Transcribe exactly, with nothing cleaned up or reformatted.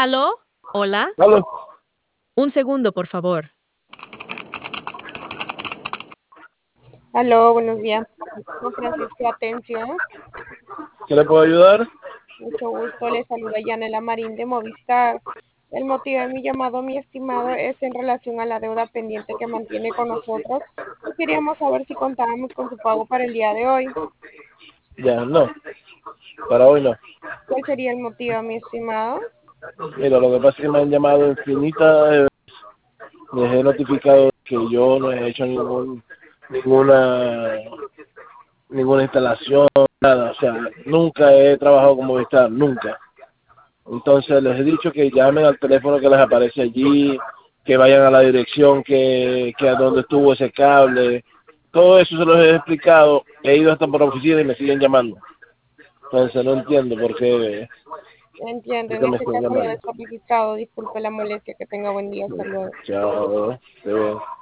¿Aló? ¿Hola? Aló, Un segundo, por favor. Aló, buenos días. Con Francisco, atención. ¿qué le puedo ayudar? Mucho gusto. Le saluda Yanela Marín de Movistar. El motivo de mi llamado, mi estimado, es en relación a la deuda pendiente que mantiene con nosotros. Y queríamos saber si contábamos con su pago para el día de hoy. Ya, no, para hoy no. ¿Cuál sería el motivo, mi estimado? Mira, lo que pasa es que me han llamado infinitas, les he notificado que yo no he hecho ningún, ninguna, ninguna instalación, nada, o sea, nunca he trabajado como Movistar, nunca. Entonces les he dicho que llamen al teléfono que les aparece allí, que vayan a la dirección que, que a donde estuvo ese cable, todo eso se los he explicado, he ido hasta por la oficina y me siguen llamando. Entonces no entiendo por qué, Entiendo, por en qué me este están caso lo llamando. dejo registrado. Disculpe la molestia. Que tenga buen día. Hasta luego. Chao, te veo.